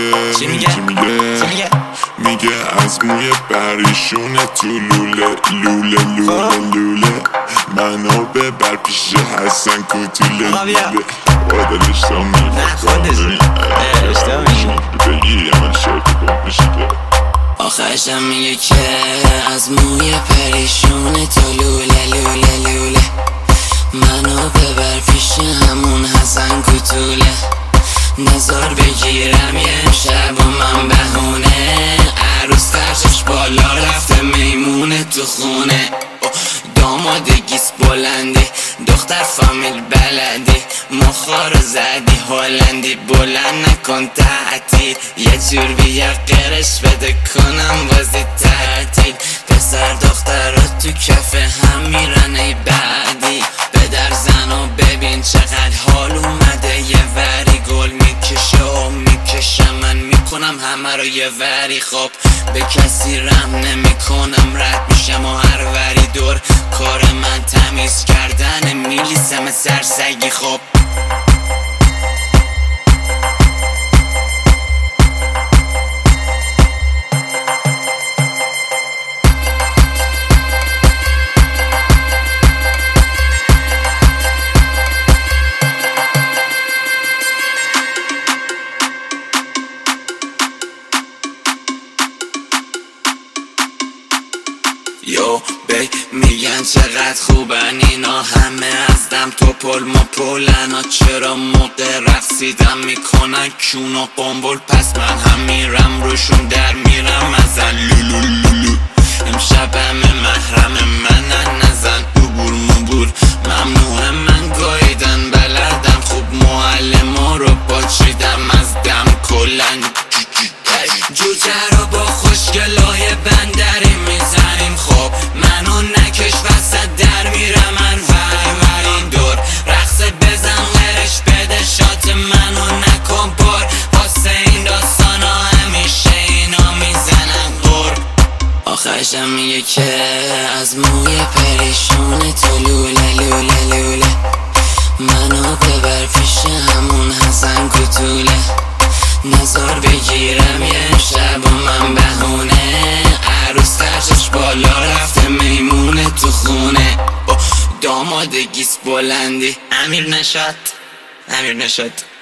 چی میگه؟ میگه از موی پریشونه تو لوله لوله لوله لوله منو ببر پیش حسن کوتوله لوله آدل اشتام بگی من شرط بشیده آخرشم میگه که از موی پریشونه تو لوله لوله لوله منو ببر پیش همون حسن کوتوله نزار بگیرم یه شب و من بهونه عروس خرشش بالا رفته میمونه تو خونه دامادگیس بلندی دختر فامیل بلدی مخارو زدی هلندی بلند نکن تعطیل یه جور بیا قرش بده کنم بازی تعطیل پسر دختر رو تو کفه هم میرن ای بعدی بدر زن و ببین چقدر حال اومده یه وری گل میکشه و میکشم من میکنم همه رو یه وری خب به کسی رحم نمیکنم رد میشم و هر وری دور کار من تمیز کردن میلیسم سرسگی خب یو بی میگن چقدر خوبن اینا همه از دم تو پل ما پولنا چرا موقع رقصیدن میکنن کون و قنبل پس من هم میرم روشون در میرم ازن لولو لولو امشب همه محرم منن نزن عبور مبور ممنوع من گاییدن بلدم خوب معلم رو باچیدم از دم کلن جوجه رو با خوشگلای بندری میزنیم خب منو نکش وسط در میرم من وری دور رقص بزن غرش بده شات منو نکن پر واسه این داستانا همیشه اینا میزنن غور آخرشم میگه که از موی پریشونه تو لوله لوله لوله منو ببر پیش همون حسن کوتوله نزار بگیرم یه شب و من بهونه عروس خرشش بالا رفته میمونه تو خونه دامادگیس بلندی امیر نشاط